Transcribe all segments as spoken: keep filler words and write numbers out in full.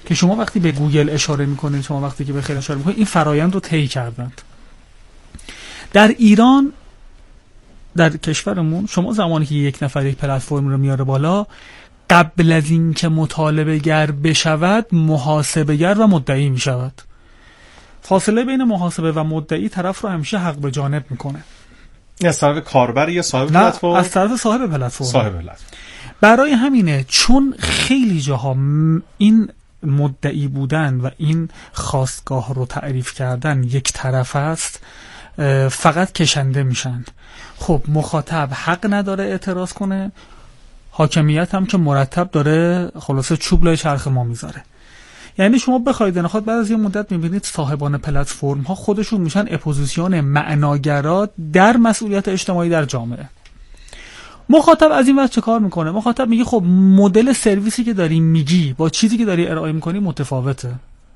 که شما وقتی به گوگل اشاره میکنید، شما وقتی که به خیلی اشاره میکنید، این فرایند رو طی کردند. در ایران، در کشورمون، شما زمانی که یک نفر یک پلتفرم رو میاره بالا، قبل از این که مطالبه گر بشود محاسبه گر و مدعی میشود. فاصله بین محاسبه و مدعی طرف رو همیشه حق به جانب میکنه. از طرف کاربر یا صاحب پلتفرم؟ از طرف صاحب پلتفرم. صاحب پلتفرم. برای همینه چون خیلی جاها این مدعی بودن و این خواستگاه رو تعریف کردن یک طرف است، فقط کشنده میشن. خب مخاطب حق نداره اعتراض کنه، حاکمیت هم که مرتب داره خلاصه چوب لای چرخ ما میذاره. یعنی شما بخواید نخواد بعد از یه مدت میبینید صاحبان پلتفرم ها خودشون میشن اپوزیسیون معناگرا در مسئولیت اجتماعی در جامعه. مخاطب از این وقت چه کار میکنه؟ مخاطب میگه خب مدل سرویسی که داری میگی با چیزی که داری ارائه میکنی متفاوته،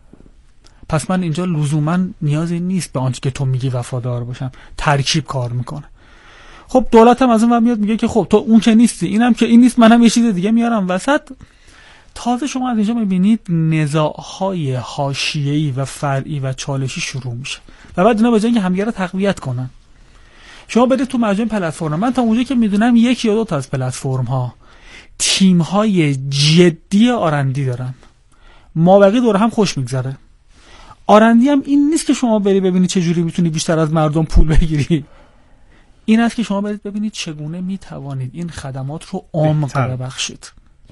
پس من اینجا لزوما نیازی نیست به آنچه که تو میگی وفادار باشم. ترکیب کار میکنه. خب دولت هم از اون ور میاد میگه که خب تو اون که نیستی، اینم که این نیست، منم یه چیز دیگه میارم وسط. تازه شما از اینجا میبینید نزاع‌های حاشیه‌ای و فرعی و چالشی شروع میشه و بعد اینا به جای اینکه همدیگه رو تقویت کنن، شما برید تو مجموعه پلتفرم. من تا اونجا که میدونم یک یا دو تا از پلتفرم ها تیم های جدی آرندی دارن، مابقی دور هم خوش میگذره. آرندی هم این نیست که شما بری ببینید چه جوری میتونی بیشتر از مردم پول بگیری، این است که شما برید ببینید چگونه میتوانید این خدمات رو عمق ببخشید.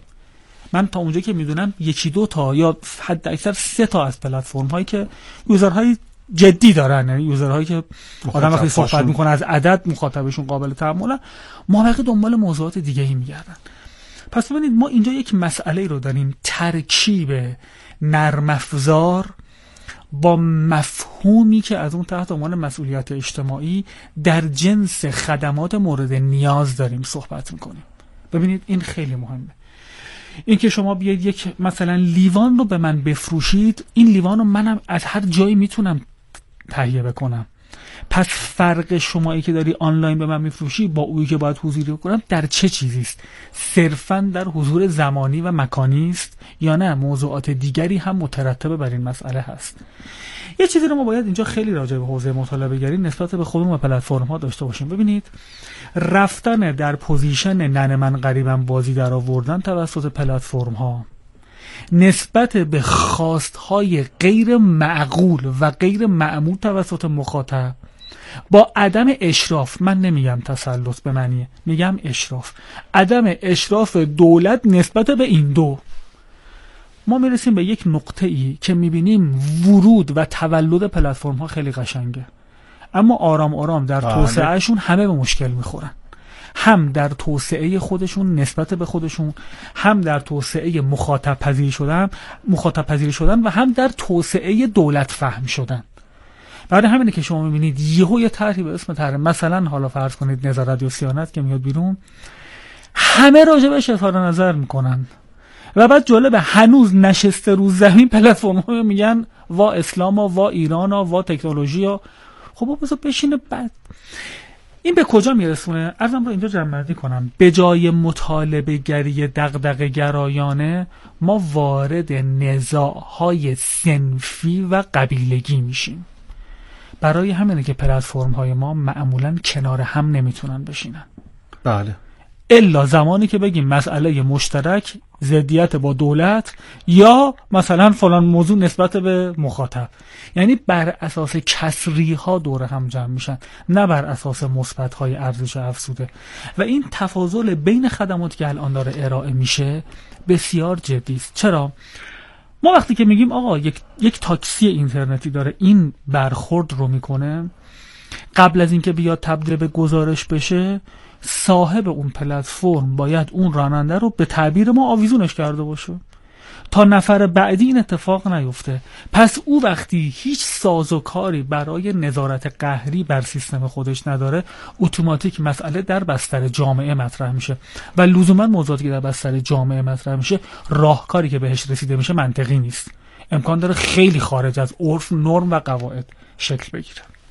من تا اونجا که میدونم یکی دو تا یا حد اکثر سه تا از پلتفرم هایی که یوزرهای جدی دارن، یعنی یوزرهایی که آدم وقتی صحبت میکنه از عدد مخاطبشون قابل تحمله، ما واقعا دنبال موضوعات دیگه ای میگردن. پس ببینید ما اینجا یک مسئله رو داریم، ترکیب نرم افزار با مفهومی که از اون تحت عنوان مسئولیت اجتماعی در جنس خدمات مورد نیاز داریم صحبت میکنیم. ببینید این خیلی مهمه. این که شما بیاید یک مثلا لیوان رو به من بفروشید، این لیوان رو منم از هر جایی میتونم تهیه بکنم. پس فرق شمایی که داری آنلاین به من میفروشی با اویی که باید حضوری بکنم در چه چیزی است؟ صرفاً در حضور زمانی و مکانی است یا نه موضوعات دیگری هم مترتب بر این مسئله هست؟ یه چیزی رو ما باید اینجا خیلی راجع به حوزه مطالبه گری نسبت به خودمون و پلتفرم ها داشته باشیم. ببینید رفتن در پوزیشن ننه من غریبم بازی در آوردن توسط پلتفرم ها نسبت به خواستهای غیر معقول و غیر معمول توسط مخاطب با عدم اشراف، من نمیگم تسلط به معنی، میگم اشراف، عدم اشراف دولت نسبت به این دو، ما میرسیم به یک نقطه ای که میبینیم ورود و تولد پلتفرم ها خیلی قشنگه، اما آرام آرام در توسعهشون همه به مشکل میخورن، هم در توسعه خودشون نسبت به خودشون، هم در توسعه مخاطب پذیری شدن مخاطب پذیری شدن و هم در توسعه دولت فهم شدن. برای همینه که شما میبینید یهو یه طرحی به اسم طرح مثلا حالا فرض کنید نظارت و صیانت که میاد بیرون، همه راجبش اظهار نظر میکنن و بعد جالبه هنوز نشسته رو زمین پلتفرم‌ها میگن وا اسلام و وا ایران و وا تکنولوژی ها. خب بذار بشینه بعد این به کجا میرسونه؟ ازم رو اینجا جمع‌بندی کنم. به جای مطالبه گری دغدغه گرایانه ما وارد نزاع‌های صنفی و قبیلگی میشیم. برای همینه که پلتفرم های ما معمولاً کنار هم نمیتونن بشینن. بله. الا زمانی که بگیم مسئله مشترک، ضدیت با دولت یا مثلا فلان موضوع نسبت به مخاطب، یعنی بر اساس کسری ها دور هم جمع میشن، نه بر اساس مثبت های ارزش افزوده. و این تفاضل بین خدماتی که الان داره ارائه میشه بسیار جدی است. چرا؟ ما وقتی که میگیم آقا یک یک تاکسی اینترنتی داره این برخورد رو میکنه، قبل از اینکه بیاد تبدیل به گزارش بشه، صاحب اون پلتفرم باید اون راننده رو به تعبیر ما آویزونش کرده باشه تا نفر بعدی این اتفاق نیفته. پس او وقتی هیچ سازوکاری برای نظارت قهری بر سیستم خودش نداره، اتوماتیک مسئله در بستر جامعه مطرح میشه و لزوما موضوعاتی که در بستر جامعه مطرح میشه راهکاری که بهش رسیده میشه منطقی نیست، امکان داره خیلی خارج از عرف، نرم و قواعد شکل بگیره.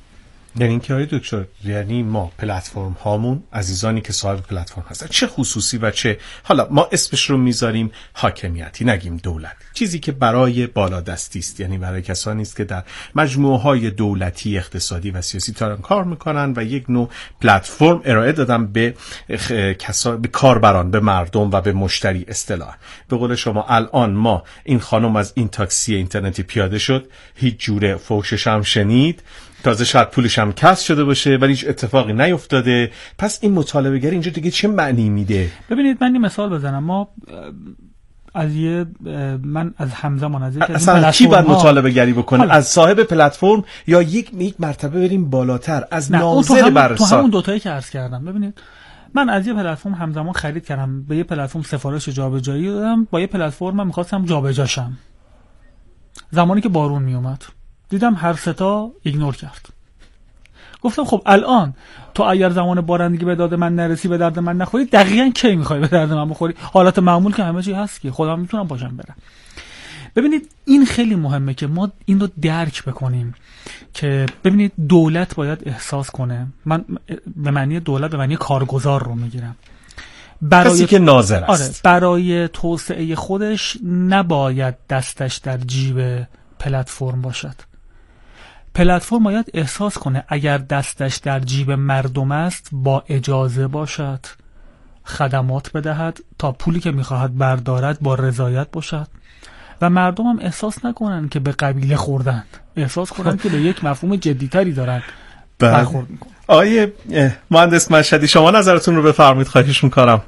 یعنی اینکه آقای دکتر، یعنی ما پلتفرم هامون، عزیزانی که صاحب پلتفرم هستن، چه خصوصی و چه، حالا ما اسمش رو میذاریم حاکمیتی، نگیم دولت، چیزی که برای بالادستی است، یعنی برای کسانی است که در مجموعه های دولتی، اقتصادی و سیاسی دارن کار میکنن و یک نوع پلتفرم ارائه دادن به کسا... به کاربران، به مردم و به مشتری. اصطلاح به قول شما الان ما این خانم از این تاکسی اینترنتی پیاده شد، هیچ جوره فوشش هم شنید، تازه شاید پولش هم کسب شده باشه ولی هیچ اتفاقی نیفتاده. پس این مطالبه گری اینجا دیگه چه معنی میده؟ ببینید من این مثال بزنم. ما از یه من از همزمان از یک اصلا کی باید مطالبه گری بکنه؟ حالا. از صاحب پلتفرم یا یک یک مرتبه بریم بالاتر، از ناظر بر تو همون دوتایی که عرض کردم. ببینید من از یه پلتفرم همزمان خرید کردم، به یه پلتفرم سفارش جابجایی دادم، با یه پلتفرم من می‌خواستم جابجاشم. زمانی که بارون میومد دیدم هر سه تا ایگنور کرد. گفتم خب الان تو اگر زمان بارندگی به داد من نرسی، به درد من نخوری، دقیقاً کی میخوای به درد من بخوری؟ حالت معمول که همه چی هست که خودم میتونم پاشم برم. ببینید این خیلی مهمه که ما این رو درک بکنیم که ببینید دولت باید احساس کنه، من به معنی دولت به معنی کارگزار رو میگیرم، برای کسی که ناظر است، آره، برای توسعه خودش نباید دستش در جیب پلتفرم باشد. پلتفرم باید احساس کنه اگر دستش در جیب مردم است با اجازه باشد، خدمات بدهد، تا پولی که میخواهد بردارد با رضایت باشد و مردم هم احساس نکنن که به قبیله خوردن، احساس کنن که به یک مفهوم جدیتری دارن برخورد میکنن. آقای مهندس مشهدی شما نظرتون رو بفرمایید، خواهش میکنم.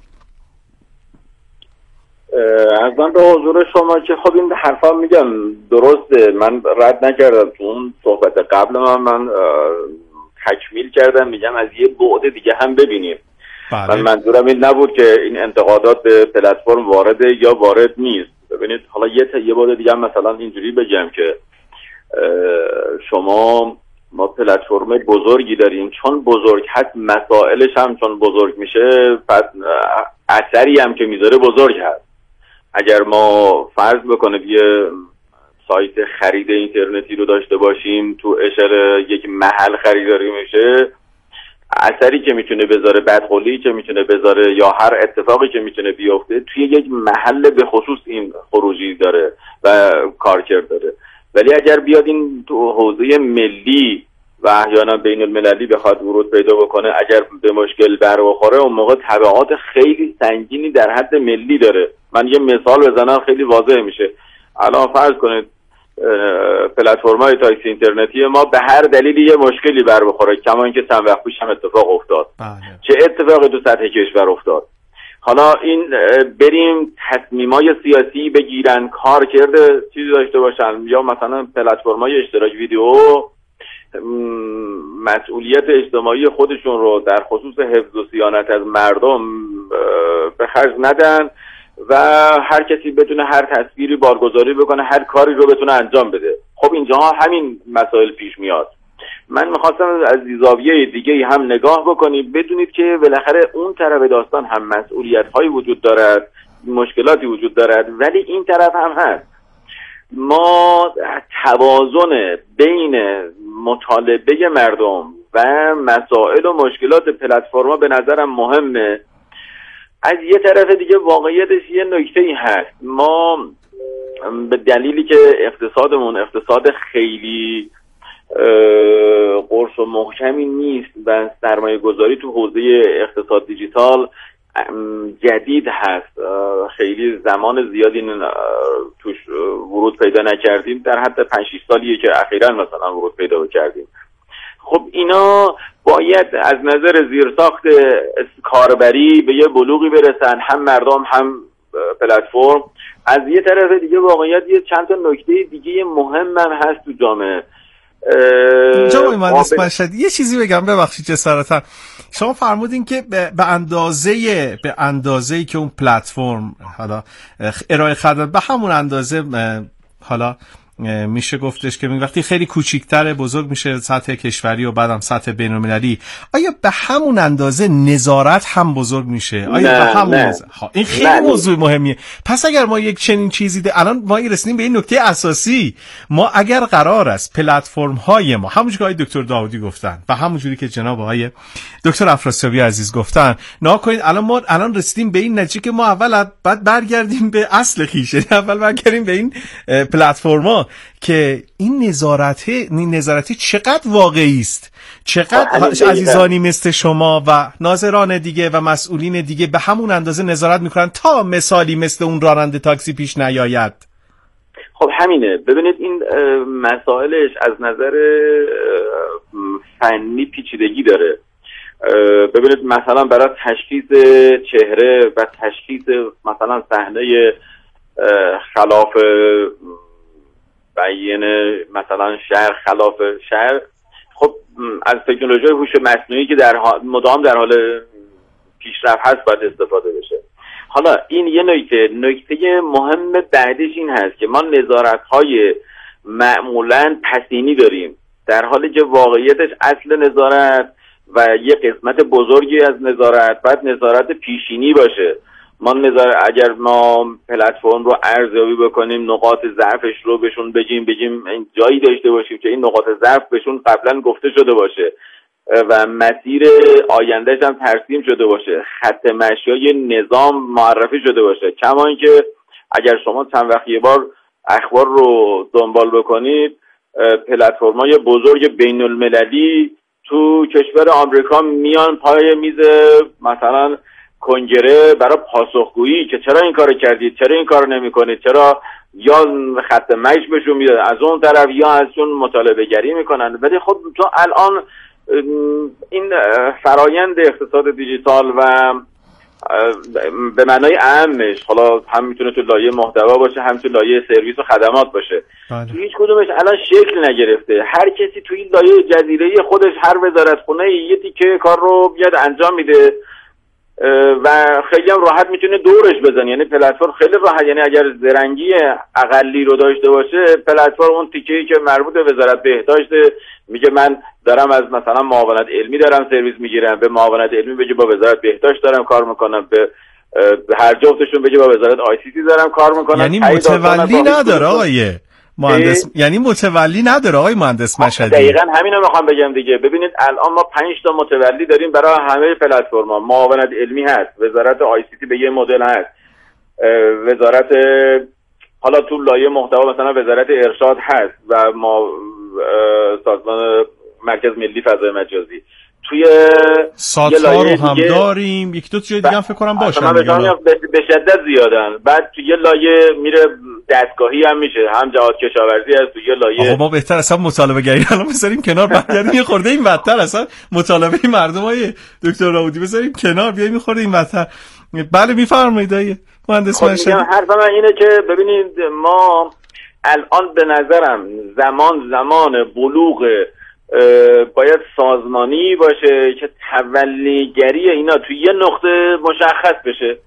ارزم به حضور شما که خب این حرفا میگم درسته، من رد نکردم، تو اون صحبت قبل من من تکمیل کردم، میگم از یه بعد دیگه هم ببینیم. بله. من منظورم این نبود که این انتقادات به پلتفرم وارده یا وارد نیست. ببینید حالا یه یه بعد دیگه هم مثلا اینجوری بگم که شما ما پلتفرم بزرگی داریم، چون بزرگ هست مسائلش هم چون بزرگ میشه پس اثری هم که میذاره بزرگ هست. اگر ما فرض بکنه یه سایت خرید اینترنتی رو داشته باشیم، تو اشاره یک محل خریداری میشه، اثری که میتونه بذاره، بدخولی که میتونه بذاره یا هر اتفاقی که میتونه بیفته توی یک محل به خصوص این خروجی داره و کارکرد داره. ولی اگر بیاد این تو حوزه ملی و احیانا بین المللی بخواد ورود پیدا بکنه، اگر به مشکل بر بخوره، اون موقع تبعات خیلی سنگینی در حد ملی داره. من یه مثال بزنم خیلی واضح میشه. الان فرض کنید پلتفرم‌های تاکسی اینترنتی ما به هر دلیلی یه مشکلی بر بخوره، کما اینکه چند وقت پیش هم اتفاق افتاد. بله. چه اتفاقی تو سطح کشور افتاد؟ حالا این بریم تصمیمای سیاسی بگیرن، کار کرده چیزی داشته باشن، یا مثلا پلتفرم‌های اشتراک ویدیو مسئولیت اجتماعی خودشون رو در خصوص حفظ و صیانت از مردم به خرج ندن و هر کسی بتونه هر تصویری بارگذاری بکنه، هر کاری رو بتونه انجام بده. خب اینجاها همین مسائل پیش میاد. من میخواستم از زاویه دیگه هم نگاه بکنید، بدونید که بالاخره اون طرف داستان هم مسئولیت هایی وجود دارد، مشکلاتی وجود دارد، ولی این طرف هم هست. ما توازن بین مطالبه مردم و مسائل و مشکلات پلتفرما به نظرم مهمه. از یه طرف دیگه واقعیتش یه نکته‌ای هست، ما به دلیلی که اقتصادمون اقتصاد خیلی قرص و محکمی نیست و سرمایه گذاری تو حوزه اقتصاد دیجیتال جدید هست، خیلی زمان زیادی توش ورود پیدا نکردیم، در حد پنج شش سالیه که اخیراً مثلا ورود پیدا کردیم. خب اینا باید از نظر زیرساخت کاربری به یه بلوغی برسن، هم مردم هم پلتفرم. از یه طرف دیگه واقعیت یه چند تا نکته دیگه مهم هم هست تو جامعه. جناب مهندس مشهدی یه چیزی بگم، ببخشید جسارتا. شما فرمودین که به اندازه به اندازه‌ای که اون پلتفرم حالا ارائه خدمات به همون اندازه حالا میشه گفتش که وقتی خیلی کوچیک‌تر بزرگ میشه سطح کشوری و بعدم سطح بین‌المللی، آیا به همون اندازه نظارت هم بزرگ میشه؟ آیا نه، به همون نه. اندازه؟ این خیلی نه. موضوع مهمیه. پس اگر ما یک چنین چیزی ده، الان ما رسیدیم به این نکته اساسی، ما اگر قرار است پلتفرم های ما همونجوری که آقای دکتر داودی گفتن و همونجوری که جناب آقای دکتر افراسیابی عزیز گفتن، نها کنید الان ما الان رسیدیم به این نتیجه که ما اول بعد برگردیم به اصل خیشه، اول برگردیم به این پلتفرما که این نظارت این نظارتی چقدر واقعی است، چقدر عزیزانی مثل شما و ناظران دیگه و مسئولین دیگه به همون اندازه نظارت میکنن تا مثالی مثل اون راننده تاکسی پیش نیاید. خب همینه. ببینید این مسائلش از نظر فنی پیچیدگی داره. ببینید مثلا برای تشخیص چهره و تشخیص مثلا صحنه خلاف بیان مثلا شهر خلاف شهر، خب از تکنولوژی هوش مصنوعی که در حال مدام در حال پیشرفت هست باید استفاده بشه. حالا این یه نکته نکته مهم بعدش این هست که ما نظارت‌های معمولاً پسینی داریم، در حالی که واقعیتش اصل نظارت و یه قسمت بزرگی از نظارت باید نظارت پیشینی باشه. ما نظارت اگر ما پلتفرم رو ارزیابی بکنیم، نقاط ضعفش رو بهشون بگیم بگیم این جایی داشته باشیم که این نقاط ضعف بهشون قبلا گفته شده باشه و مسیر آیندهش هم ترسیم شده باشه، خط مشی نظام معرفی شده باشه. کما اینکه اگر شما چند وقت یه بار اخبار رو دنبال بکنید، پلتفرم‌های بزرگ بین المللی تو کشور آمریکا میان پای میز مثلا کنگره برای پاسخگویی که چرا این کارو کردید، چرا این کارو نمی‌کنید، چرا یا خط مشی بهشون میده از اون طرف یا ازشون مطالبه گری میکنن. ولی خب تو الان این فرایند اقتصاد دیجیتال و به معنای اهمش، حالا هم میتونه تو لایه محتوا باشه هم تو لایه سرویس و خدمات باشه، تو هیچ کدومش الان شکل نگرفته. هر کسی تو این لایه جزیره خودش هر وزارتخونه یه تیکه کار رو بیاد انجام میده و خیلی هم راحت میتونه دورش بزنه. یعنی پلتفرم خیلی راحت، یعنی اگر زرنگی اقلی رو داشته باشه، پلتفرم اون تیکه‌ای که مربوط به وزارت بهداشت میگه من دارم از مثلا معاونت علمی دارم سرویس میگیرم، به معاونت علمی بگه با وزارت بهداشت دارم کار میکنم، به هر جفتشون بگه با وزارت آی سی تی دارم کار میکنم. یعنی متولی نداره آقای مهندس، یعنی متولی نداره آقای مهندس مشهدی. دقیقاً همینو میخوام بگم دیگه. ببینید الان ما پنج تا متولی داریم برای همه پلتفرم‌ها. معاونت علمی هست، وزارت آی سی تی به یه مدل هست، وزارت حالا تو لایه محتوا مثلا وزارت ارشاد هست و ما سازمان مرکز ملی فضای مجازی. توی سات‌ها رو هم داریم، یک دو تا جای دیگه هم فکر کنم باشن به شدت زیادن. بعد توی یه لایه میره دستگاهی هم میشه، هم جهاد کشاورزی هست توی یه لایه. آقا ما بهتر اصلا مطالبه گری الان بذاریم کنار، برگردیم یه خورده این بدتر اصلا مطالبه مردمای دکتر راودی بذاریم کنار، بیایم یه خورده این بدتر. بله میفرمایید آقای مهندس مشهدی. حرف من اینه که ببینید ما الان به نظرم زمان زمان بلوغ باید سازمانی باشه که تولیگری اینا توی یه نقطه مشخص بشه،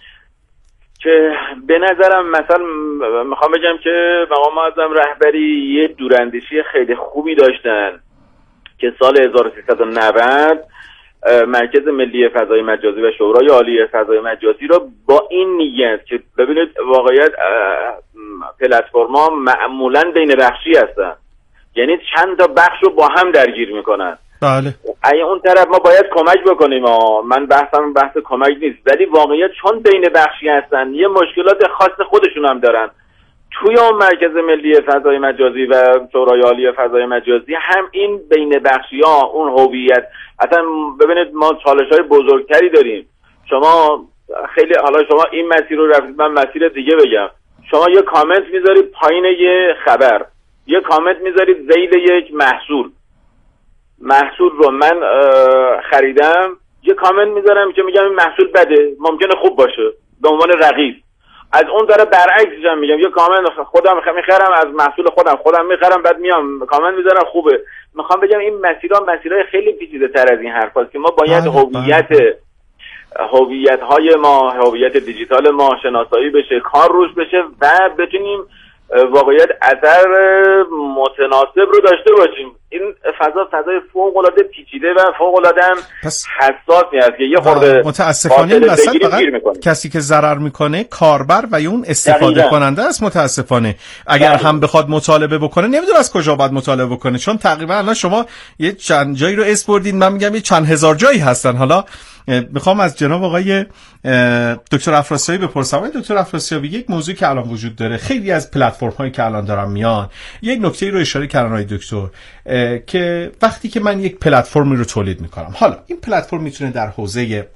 که به نظرم مثلا میخوام بگم که مقام معظم رهبری یه دوراندیشی خیلی خوبی داشتن که سال هزار و سیصد و نود مرکز ملی فضای مجازی و شورای عالی فضای مجازی رو با این نیت که ببینید واقعیت پلتفرم‌ها معمولاً بین بخشی هستن، یعنی چند تا بخش رو با هم درگیر میکنن. بله. اگه اون طرف ما باید کمک بکنیم، من بحثم بحث کمک نیست، ولی واقعیت چون بین بخشی هستن یه مشکلات خاص خودشون هم دارن. توی اون مرکز ملی فضای مجازی و شورای عالی فضای مجازی هم این بین بخشی ها اون هویت، اصلا ببینید ما چالش های بزرگتری داریم. شما خیلی حالا شما این مسیر رو رفتید، من مسیر دیگه بگم. شما یه کامنت میذارید پایین یه خبر، یه کامنت میذارید ذیل یک محصول محصول رو من خریدم، یه کامنت میذارم که میگم این محصول بده، ممکنه خوب باشه به عنوان رقیب. از اون داره برعکسش هم میگم، یه کامنت خودم میخرم از محصول خودم خودم میخرم بعد میام کامنت میذارم خوبه. میخوام بگم این مسیرها مسیرهای خیلی پیچیده تر از این حرفاست که ما باید هویت هویت های ما، هویت دیجیتال ما شناسایی بشه، کار روش بشه و بتونیم واقعیت اثر متناسب رو داشته باشیم. این فضا فضای فوق العاده پیچیده و فوق العاده هم حساسی است که یه خورده متاسفانه این وسط فقط کسی که ضرر میکنه کاربر و اون استفاده دقیقا. کننده است. متاسفانه اگر دقیقا. هم بخواد مطالبه بکنه نمیدونه از کجا باید مطالبه بکنه، چون تقریبا الان شما یه چند جایی رو اسپردین، من میگم یه چند هزار جایی هستن. حالا میخوام از جناب آقای دکتر افراسیابی بپرسم. آقای دکتر افراسیابی، یک موضوعی که الان وجود داره، خیلی از پلتفرم هایی که الان دارن میان، یک نکته رو اشاره کردن آقای دکتر که وقتی که من یک پلتفرمی رو تولید میکنم، حالا این پلتفرم میتونه در حوزه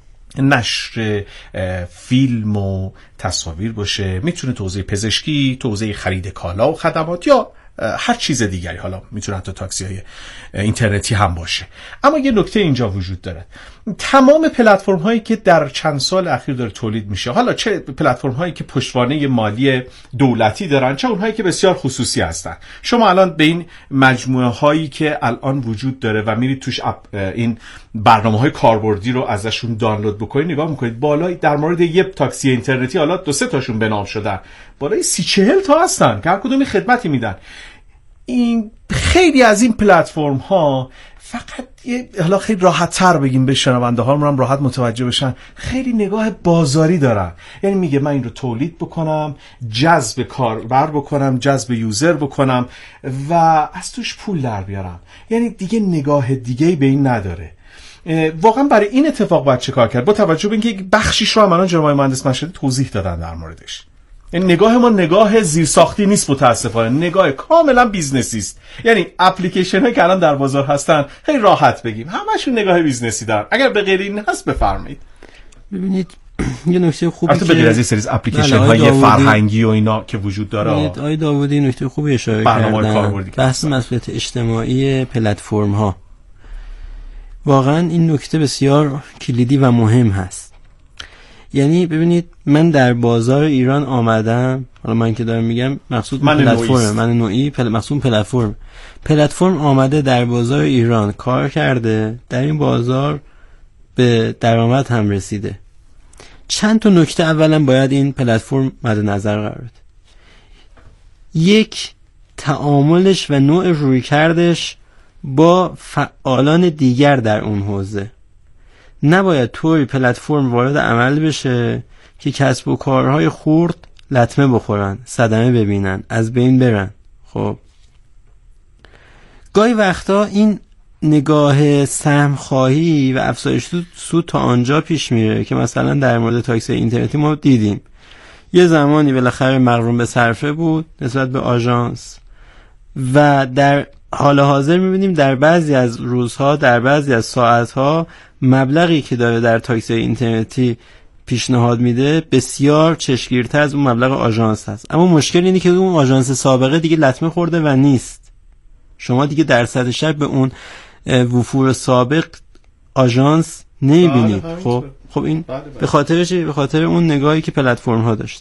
نشر فیلم و تصاویر باشه، میتونه تو حوزه پزشکی، تو حوزه خرید کالا و خدمات، یا هر چیز دیگری، حالا میتونه حتی تاکسی های اینترنتی هم باشه. اما یه نکته اینجا وجود داره، تمام پلتفرم هایی که در چند سال اخیر داره تولید میشه، حالا چه پلتفرم هایی که پشتوانه مالی دولتی دارن، چه اونهایی که بسیار خصوصی هستن، شما الان به این مجموعه هایی که الان وجود داره و میرید توش این برنامه های کاربردی رو ازشون دانلود بکنید، نگاه میکنید بالای در مورد یه تاکسی اینترنتی، حالا دو سه تاشون به نام شدن، بالای سی چهل تا هستن که هر کدومی خدمتی میدن. این خیلی از این پلتفرم ها فقط یه، حالا خیلی راحت تر بگیم به شنونده ها هم راحت متوجه بشن، خیلی نگاه بازاری دارن. یعنی میگه من این رو تولید بکنم، جذب کاربر بکنم، جذب یوزر بکنم و از توش پول در بیارم. یعنی دیگه نگاه دیگه‌ای به این نداره. واقعا برای این اتفاق باید چه کار کرد؟ با توجه به اینکه یک بخشیش رو هم الان جناب مهندس مشهدی توضیح دادن در موردش. این نگاه ما نگاه زیرساختی نیست، متاسفانه نگاه کاملا بیزنسی است. یعنی اپلیکیشن هایی که الان در بازار هستن خیلی راحت بگیم همشون نگاه بیزنسی دارن. اگر به غیر این هست بفرمایید. ببینید یه نکته خوبی که البته به از این سری اپلیکیشن های فرهنگی و اینا که وجود داره، ببینید آقای داوودی نکته خوبی اشاره کردن، بحث مسئولیت اجتماعی پلتفرم ها. واقعا این نکته بسیار کلیدی و مهم هست. یعنی ببینید من در بازار ایران آمدم، حالا من که دارم میگم مقصود پلتفرم، من نوعی پل... مقصود پلتفرم پلتفرم آمده در بازار ایران کار کرده، در این بازار به درآمد هم رسیده. چند تا نکته اولا باید این پلتفرم مد نظر قرار بده. یک، تعاملش و نوع رویکردش با فعالان دیگر در اون حوزه. نباید طوری پلتفرم وارد عمل بشه که کسب و کارهای خرد لطمه بخورن، صدمه ببینن، از بین برن. خب گاهی وقتا این نگاه سهم خواهی و افزایش سود تا آنجا پیش میره که مثلا در مورد تاکسی اینترنتی ما دیدیم یه زمانی بالاخره مغروم به صرفه بود نسبت به آژانس و در حال حاضر میبینیم در بعضی از روزها، در بعضی از ساعتها مبلغی که داره در تاکسی اینترنتی پیشنهاد میده بسیار چشمگیرتر از اون مبلغ آژانس هست. اما مشکل اینه که اون آژانس سابقه دیگه لطمه خورده و نیست. شما دیگه در سطح شب به اون وفور سابق آژانس نمیبینید. خب خب این به خاطر چی؟ به خاطر اون نگاهی که پلتفرم ها داشت.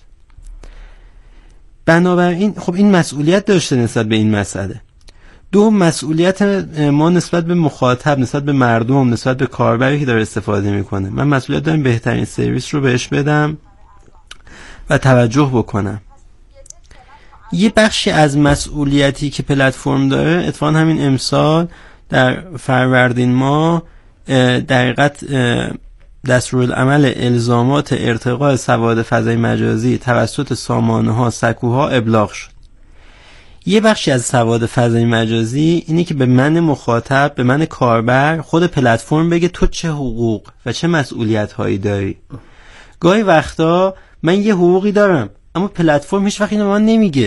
بنابراین خب این مسئولیت داشته نسبت به این مسئله. دو، مسئولیت ما نسبت به مخاطب، نسبت به مردم، نسبت به کاربری که داره استفاده میکنه. من مسئولیت دارم بهترین سرویس رو بهش بدم و توجه بکنم. یه بخشی از مسئولیتی که پلتفرم داره، اتفاقا همین امسال در فروردین ما در حقیقت دستورالعمل الزامات ارتقاء سواد فضای مجازی توسط سامانه‌ها، سکوها ابلاغ شد. یه بخشی از سواد فضای مجازی اینه که به من مخاطب، به من کاربر، خود پلتفرم بگه تو چه حقوق و چه مسئولیت هایی داری. گاهی وقتا من یه حقوقی دارم اما پلتفرم هیچ وقت اینو به من نمیگه.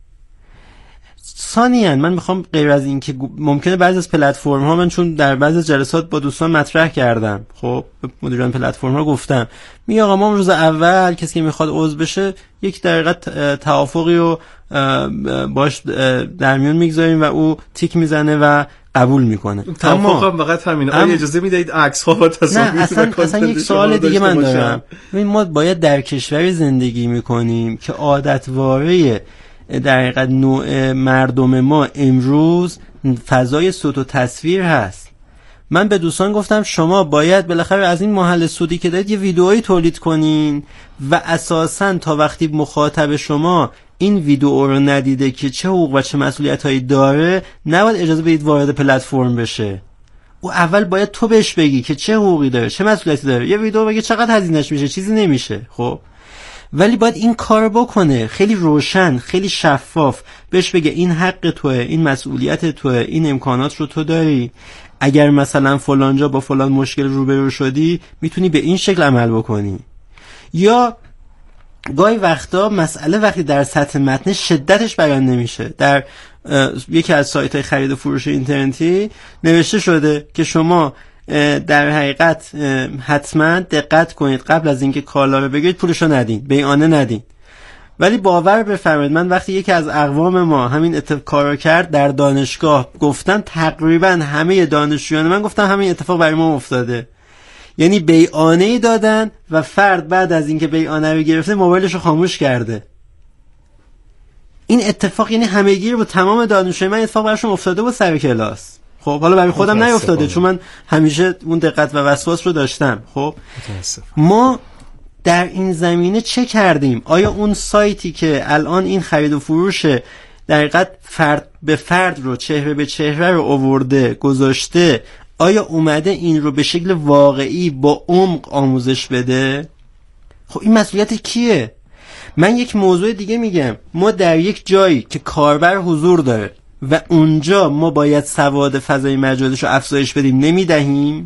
ثانیاً من میخوام غیر از این که ممکنه بعضی از پلتفرم ها، من چون در بعضی از جلسات با دوستان مطرح کردم، خب مدیران پلتفرم ها گفتم می آقا ما روز اول کسی که میخواد عضو بشه یک دقیقه توافقی رو باش در میون میگذاریم و او تیک میزنه و قبول میکنه. توافق هم فقط همینه. آیا اجازه میدید عکس ها و تصاویر؟ نه اصلا, اصلا یک سوال دیگه من دارم. ببین ما باید در کشوری زندگی میکنیم که عادتواره در حقیقت نوع مردم ما امروز فضای صوت و تصویر هست. من به دوستان گفتم شما باید بالاخره از این محل صوتی که دارید یه ویدئویی تولید کنین و اساساً تا وقتی مخاطب شما این ویدیو رو ندیده که چه حقوق و چه مسئولیت‌هایی داره، نباید اجازه بدید وارد پلتفرم بشه. او اول باید تو بهش بگی که چه حقوقی داره، چه مسئولیتی داره. یه ویدیو بگه چقدر هزینه‌اش میشه، چیزی نمیشه. خب ولی باید این کار بکنه، خیلی روشن، خیلی شفاف بهش بگه این حق توه، این مسئولیت توه، این امکانات رو تو داری. اگر مثلا فلان جا با فلان مشکل روبرو شدی میتونی به این شکل عمل بکنی. یا گاهی وقتا مسئله وقتی در سطح متن شدتش بیان نمیشه، در یکی از سایت‌های خرید و فروش اینترنتی نوشته شده که شما در حقیقت حتما دقت کنید قبل از اینکه کالا رو بگیرید پولشو ندین، بیعانه ندین. ولی باور بفرمایید من وقتی یکی از اقوام ما همین اتفاق رو کرد در دانشگاه، گفتن تقریبا همه دانشجویان من گفتن همین اتفاق برای ما افتاده. یعنی بیعانه دادن و فرد بعد از اینکه بیعانه رو گرفته موبایلش رو خاموش کرده. این اتفاق یعنی همه‌گیر با تمام دانشجویان من اتفاق براشون افتاده بود سر کلاس. خب حالا برای خودم نیفتاده چون من همیشه اون دقت و وسواس رو داشتم. خب ما در این زمینه چه کردیم؟ آیا اون سایتی که الان این خرید و فروش در حقیقت فرد به فرد رو چهره به چهره رو آورده گذاشته، آیا اومده این رو به شکل واقعی با عمق آموزش بده؟ خب این مسئولیت کیه؟ من یک موضوع دیگه میگم، ما در یک جایی که کاربر حضور داره و اونجا ما باید سواد فضای مجازیش رو افزایش بدیم نمیدهیم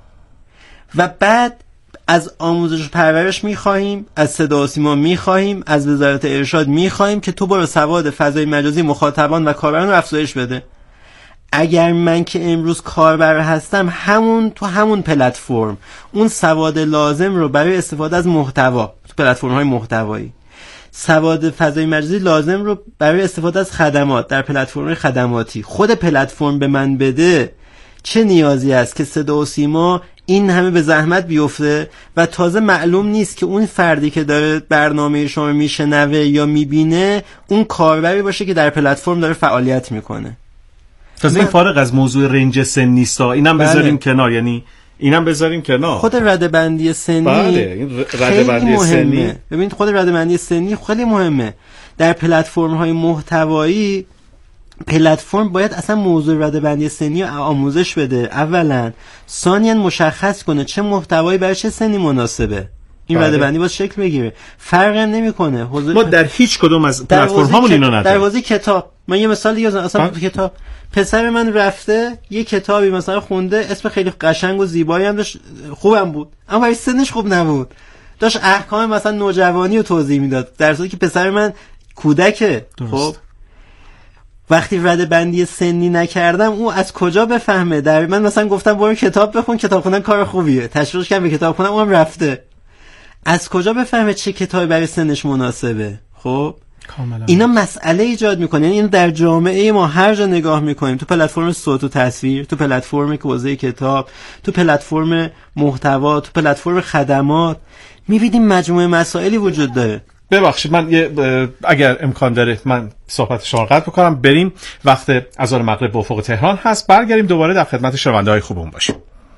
و بعد از آموزش و پرورش میخواهیم، از صدا و سیما میخواهیم، از وزارت ارشاد میخواهیم که تو برو سواد فضای مجازی مخاطبان و کاربران رو افزایش بده. اگر من که امروز کاربر هستم همون تو همون پلتفرم اون سواد لازم رو برای استفاده از محتوا تو پلتفرم‌های محتوایی، سواد فضای مجازی لازم رو برای استفاده از خدمات در پلتفرم‌های خدماتی خود پلتفرم به من بده، چه نیازی است که صدا و سیما این همه به زحمت بیفته و تازه معلوم نیست که اون فردی که داره برنامه شما میشنوه یا میبینه اون کاربری باشه که در پلتفرم داره فعالیت میکنه. تازه این فارغ از موضوع رنج سنی است، اینم بذاریم کنار، یعنی اینم بذاریم کنار. خود ردبندی سنی بله این ردبندی سنی ببینید خود ردبندی سنی خیلی مهمه. در پلتفرم های محتوایی پلتفرم باید اصلا موضوع ردبندی سنی رو آموزش بده اولا، ثانیاً مشخص کنه چه محتوایی برای چه سنی مناسبه. این بله. ردبندی باید شکل بگیره، فرق نمیکنه. ما در هیچ کدوم از پلتفرم هامون اینو نداریم. در حوزه کتاب من یه مثال دیگه بزنم، اصلا تو کتاب پسر من رفته یه کتابی مثلا خونده، اسم خیلی قشنگ و زیبایی هم داشت، خوبم بود اما برای سنش خوب نبود، داشت احکام مثلا نوجوانی رو توضیح میداد در حالی که پسر من کودکه. خب وقتی ردبندی سنی نکردم اون از کجا بفهمه؟ در من مثلا گفتم برو کتاب بخون، کتاب خوندن کار خوبیه، تشویقش کردم به کتاب خوندن، اونم رفته، از کجا بفهمه چه کتابی برای سنش مناسبه؟ خب کاملا اینا مسئله ایجاد میکنه. یعنی اینو در جامعه ما هر جا نگاه میکنیم، تو پلتفرم صوت و تصویر، تو پلتفرم حوزه کتاب، تو پلتفرم محتوا، تو پلتفرم خدمات، میبینیم مجموعه مسائلی وجود داره. ببخشید من یه اگر امکان داره من صحبت شما قطع بکنم، بریم وقت اذان مغرب به افق تهران هست، برگردیم دوباره در خدمت شنونده‌های خوبمون باشیم.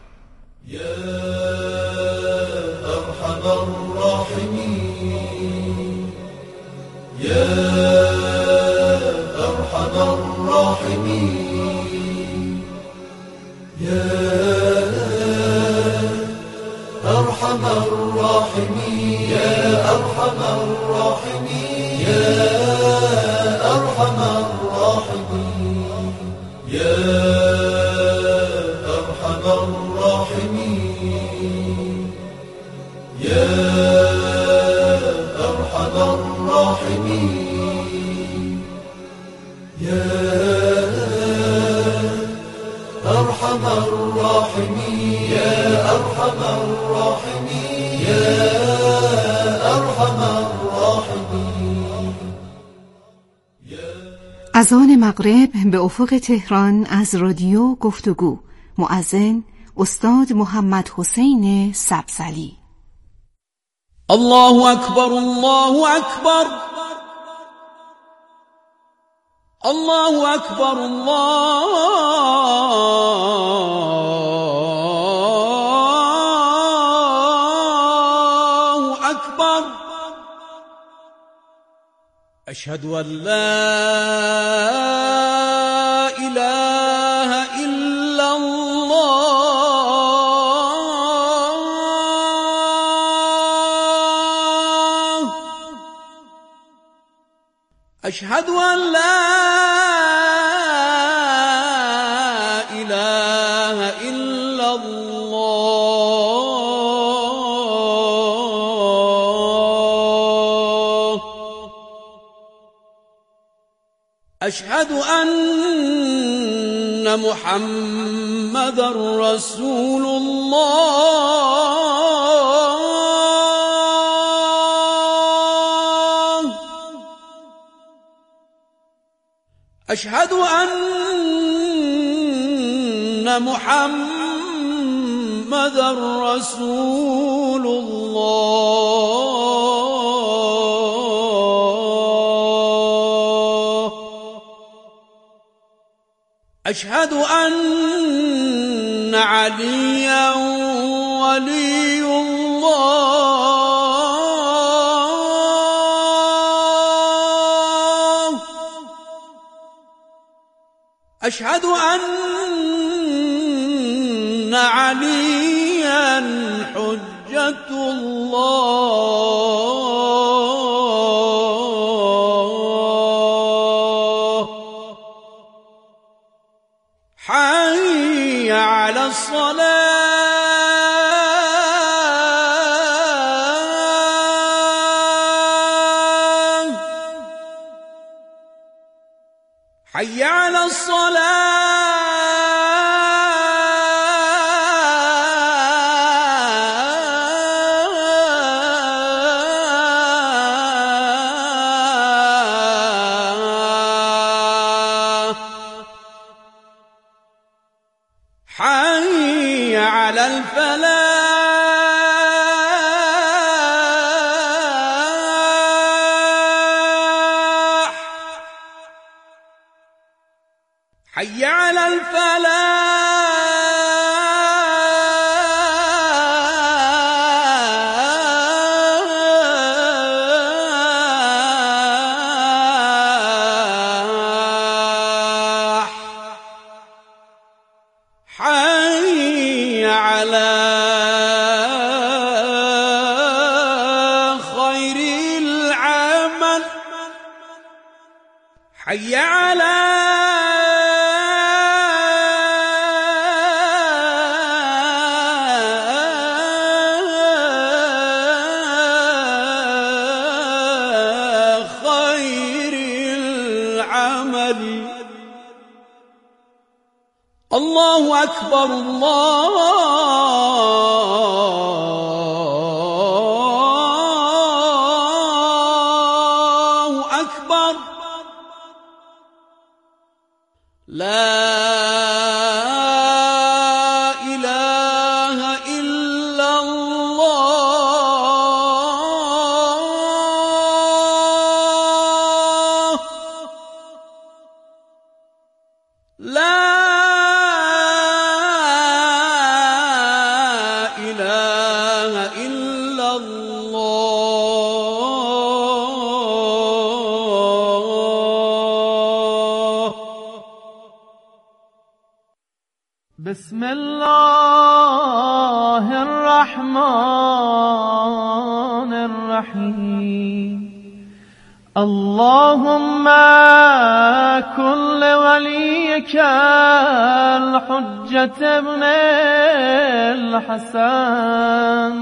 أرحم الراحمين يا أرحم الراحمين يا أرحم الراحمين يا أرحم الراحمين يا أرحم الراحمين يا أرحم الراحمين يا أرحم الراحمين يا أرحم الراحمين. اذان مغرب به افق تهران از رادیو گفتگو. مؤذن استاد محمد حسین سبزلی. الله أكبر الله أكبر الله أكبر الله أكبر أشهد أن لا إله إلا الله أشهد أن لا إله إلا الله أشهد أن محمدًا رسول الله أشهد أن محمدًا رسول الله أشهد أن عليا ولي الله أشهد أن عليا حجة الله حي على الصلاة حي على الصلاة حي على الفلاح حي على الفلاح حي على خير العمل حي على خير العمل الله أكبر الله أكبر لا إله إلا الله لا إله إلا الله بسم الله الرحمن الرحيم اللهم كن لوليك الحجة ابن الحسن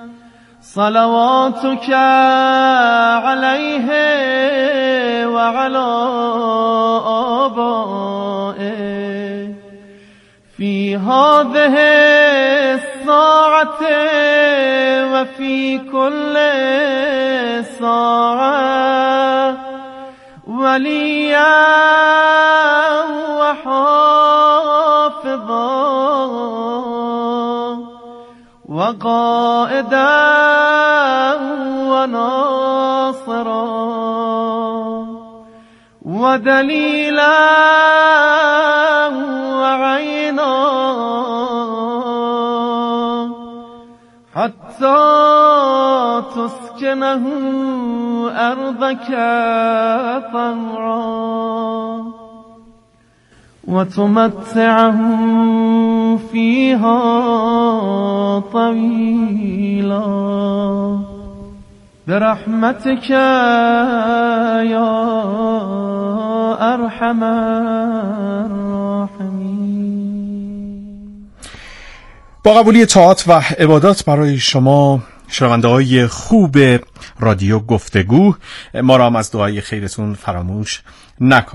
صلواتك عليه وعلى آبائه في هذه الساعة وفي كل ساعة وليا وحافظا وقائدا وناصرا ودليلا وعينا حتى تسكن وتسكنه أرضك طوعا وتمتعه فيها طويلا برحمتك يا أرحم الراحمين. با قبولی طاعات و عبادات برای شما شنونده های خوب رادیو گفتگو، ما را هم از دعای خیرتون فراموش نکنید.